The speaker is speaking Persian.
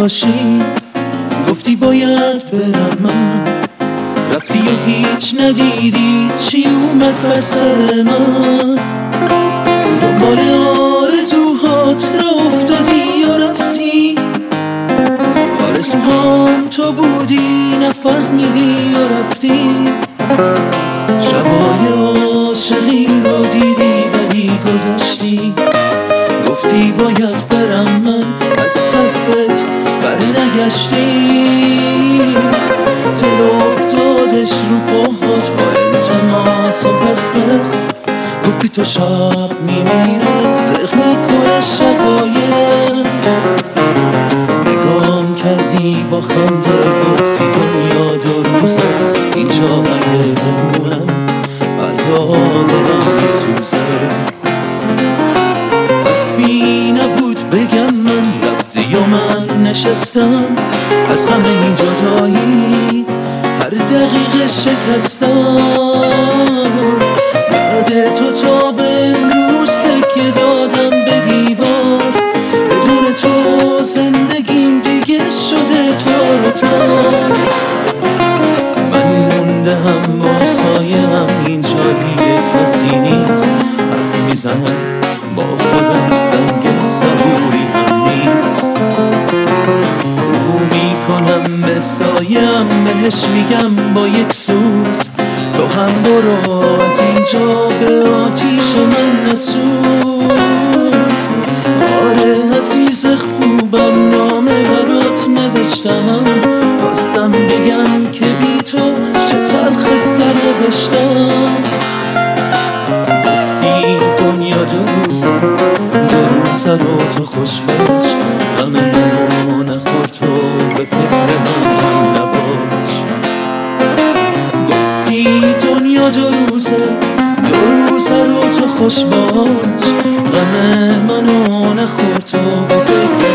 باشی. گفتی باید برم من، رفتی و هیچ ندیدی چی اومد بر سر من. دنبال آرزوهات را افتادی و رفتی، آرزوهام تو بودی نفهمیدی و رفتی. شبای عاشقی رو دیدی ولی گذشتی. گفتی باید برم من، از حرفت بر نگشتی. دل افتادش رو پاهات با التماس و بخ. گفتی تو شب میمیره دق میکنه شقایق. نگام کردی با خنده گفتی دنیا دو روزه، اینجا اگه بمونم فردا دلم میسوزه. حرفی نبود بگم من، رفتی و من نشستم از غم این جدایی هر دقیقه شکستم. بعد تو تا به امروز تکیه دادم به دیوار، بدون تو زندگیم دیگه شده تار و تار. من مونده هم با سایه هم اینجا دیگه کسی نیست. حرف میزنم با خودم سنگ صبوری هم نیست. رو میکنم به سایم بهش میگم با یک سوز، تو هم برو از اینجا به آتیش من نسوز. آره عزیز خوبم نامه برات نوشتم، خواستم بگم که بی تو چه تلخ سرنوشتم. گفتی دنیا دو روزه رو تو خوش باش، غم منو نخور تو به فکر من هم نباش. گفتی دنیا دو روزه رو تو خوش باش، غم منو نخور تو به فکر